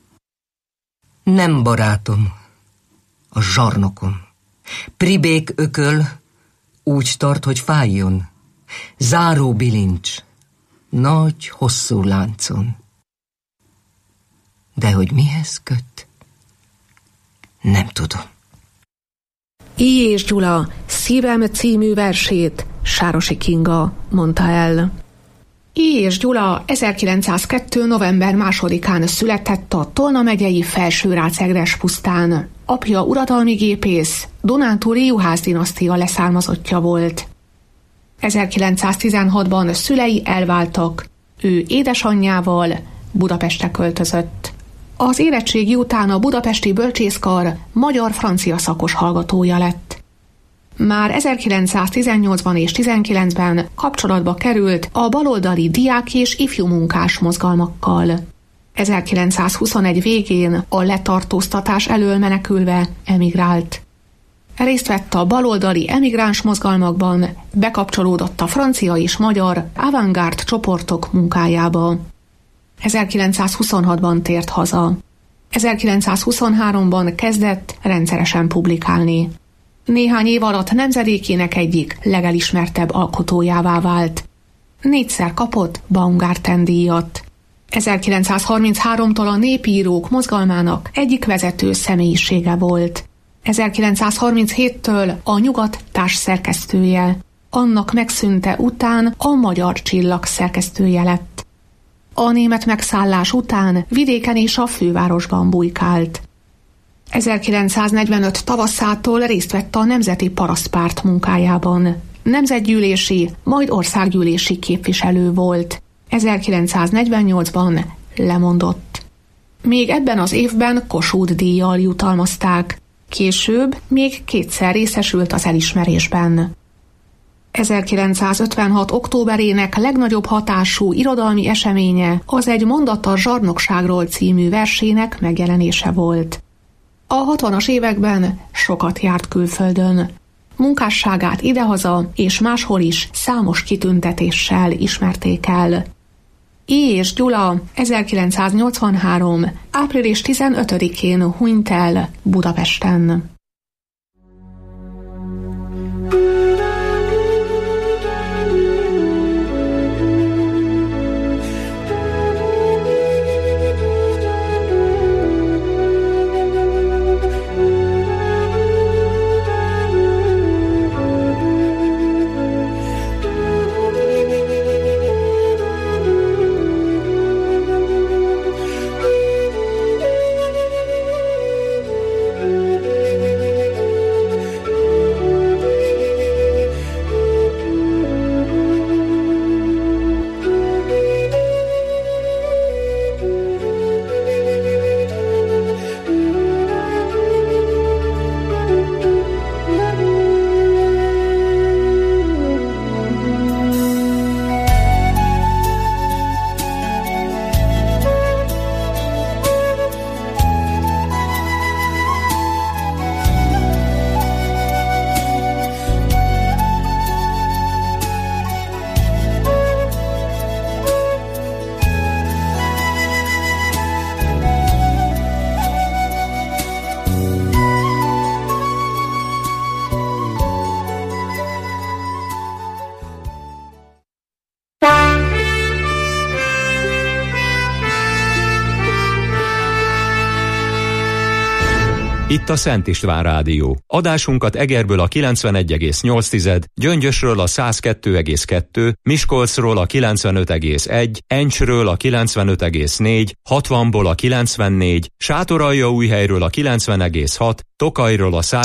[SPEAKER 13] Nem barátom, a zsarnokom. Pribék ököl, úgy tart, hogy fájjon. Záró bilincs, nagy, hosszú láncon. De hogy mihez köt? Nem tudom.
[SPEAKER 7] Éjes Gyula Szívem című versét Sárosi Kinga mondta el. Éjes Gyula 1902. november 2-án született a Tolna megyei Felsőrácegres pusztán. Apja uradalmi gépész, dunántúli juhász dinasztia leszármazottja volt. 1916-ban szülei elváltak, ő édesanyjával Budapestre költözött. Az érettségi után a budapesti bölcsészkar magyar-francia szakos hallgatója lett. Már 1918-ban és 19-ben kapcsolatba került a baloldali diák és ifjú munkás mozgalmakkal. 1921 végén a letartóztatás elől menekülve emigrált. Részt vett a baloldali emigráns mozgalmakban, bekapcsolódott a francia és magyar avantgárd csoportok munkájába. 1926-ban tért haza. 1923-ban kezdett rendszeresen publikálni. Néhány év alatt nemzedékének egyik legelismertebb alkotójává vált. 4-szer kapott Baumgarten-díjat. 1933-tól a népírók mozgalmának egyik vezető személyisége volt. 1937-től a Nyugat társszerkesztője, annak megszűnte után a Magyar Csillag szerkesztője lett. A német megszállás után vidéken és a fővárosban bujkált. 1945 tavaszától részt vett a Nemzeti Parasztpárt munkájában. Nemzetgyűlési, majd országgyűlési képviselő volt. 1948-ban lemondott. Még ebben az évben Kossuth-díjjal jutalmazták. Később még 2-szer részesült az elismerésben. 1956. októberének legnagyobb hatású irodalmi eseménye az Egy mondat a zsarnokságról című versének megjelenése volt. A 60-as években sokat járt külföldön. Munkásságát idehaza és máshol is számos kitüntetéssel ismerték el. I. és Gyula 1983. április 15-én hunyt el Budapesten.
[SPEAKER 1] Itt a Szent István Rádió. Adásunkat Egerből a 91,8, Gyöngyösről a 102,2, Miskolcról a 95,1, Encsről a 95,4, 60-ból a 94, Sátoraljaújhelyről a 90,6, Tokajról a